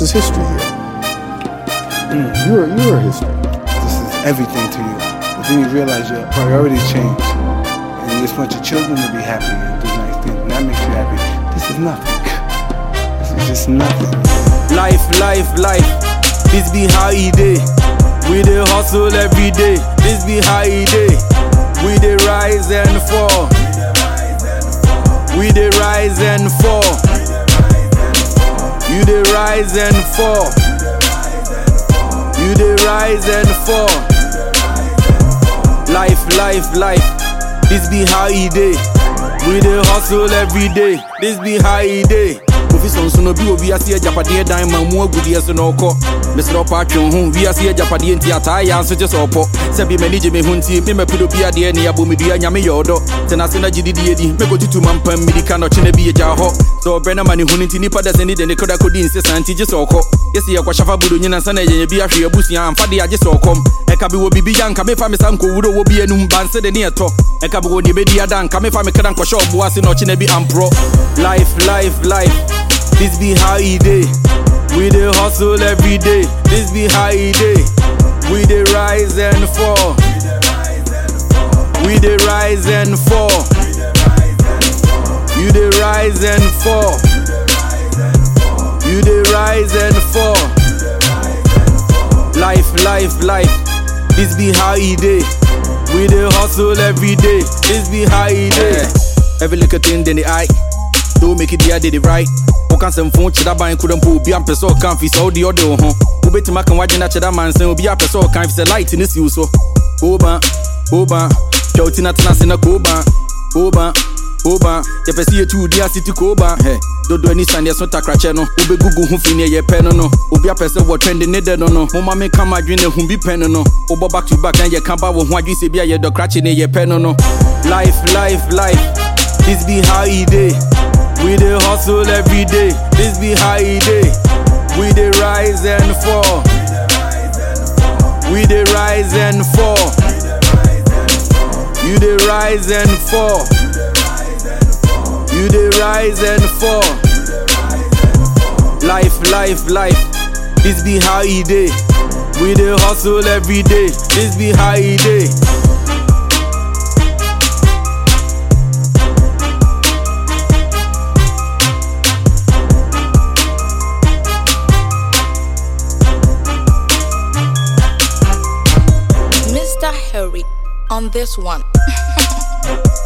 is history here. You're history. This is everything to you. But then you realize your priorities change. And you just want your children to be happy and do nice things. And that makes you happy. This is nothing. This is just nothing. Life. This be how he day. We dey hustle every day. This be how he day. We dey rise and fall. We dey rise and fall. You dey rise and fall. You dey rise and fall. Life. This be how he day. We dey hustle every day. This be how he day. Office no be obi ase ajapade dan ma mu agudie so no ko. Mr. Patron hu vi ase ajapade nti ataya so je so po. Se bi manage me hunti me mepudo bi ade ne abomidua nyame yodo. Tena se na gididie di me go tutu mampam midika no chene bi eja ho. So brena mani hunti nipa da seni de ne koda kodi nse santi je so ko. Yesi ye kwa shafa budu nyina sana ye bi ahwe abusia amfa de age so kom. Eka bi wo bibi yanka me fa me sanko wuro wo bi enum banse de ne eto. Eka bi wo ni bedi adanka me fa me kran kwasho obo ase no chene bi ampro. Life. This be how he day. We dey hustle every day. This be how he day. We dey rise and fall. We dey rise and fall. You dey rise and fall. You dey rise and fall. Life. This be how he day. We dey hustle every day. This be how he day. Every little thing in the eye. Don't make it the idea right. Who can send phone chida ban couldn't pull be ampe so can't fi so the audio home. Who bet ma can watch na chida man say be ampe so can't fi light in this use so. Oba. Joutina tina sina koba. Ye pesi ye tu dia city koba. Hey. Dodo any stand yes no takrache no. Ube gugu hu fini ye pen no. Obi apese what trending ne de no. Mama me come adwin ne hu bi pen no. Obo back to back and ye kamba wo hu adwi se bia ye do krache ne ye pen no. Life. This be how he day. We dey hustle every day. This be how he day. We dey rise and fall. We dey rise and fall. You dey rise and fall. You dey rise and fall. Life. This be how he day. We dey hustle every day. This be how he day. Mr. Harry on this one.